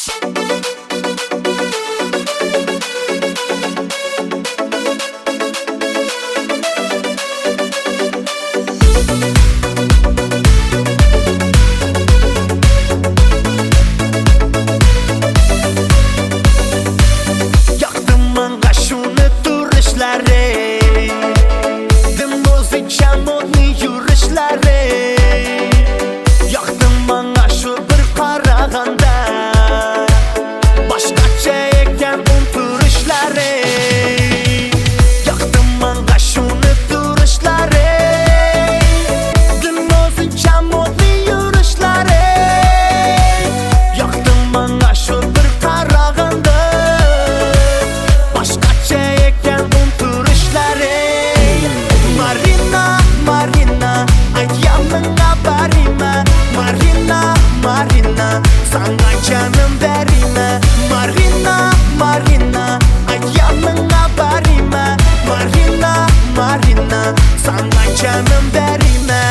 Sana canım verime Marina, Marina Ayağımına barime Marina, Marina Sana canım verime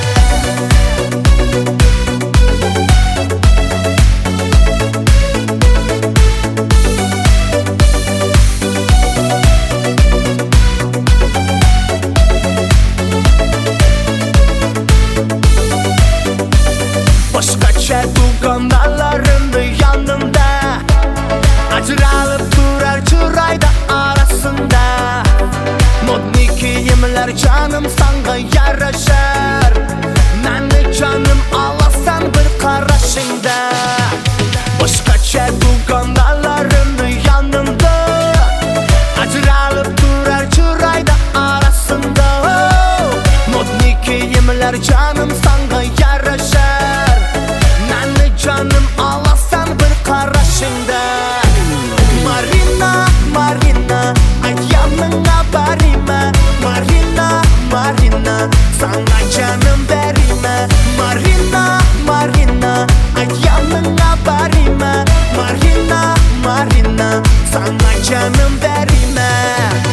Başkaça duganlarımdı yanımda Acıralıp durar çırayda arasında Modni kiyimler canım sana yaraşar Məni canım alasan bir qarashingda Başkaça duganlarımdı yanımda Acıralıp durar çırayda arasında Modni kiyimler canım sana yaraşar Canım alasan bir qarashingda Marina, Marina Ayağımına barime Marina, Marina Sana canım verime Marina, Marina Ayağımına barime Marina, Marina Sana canım verime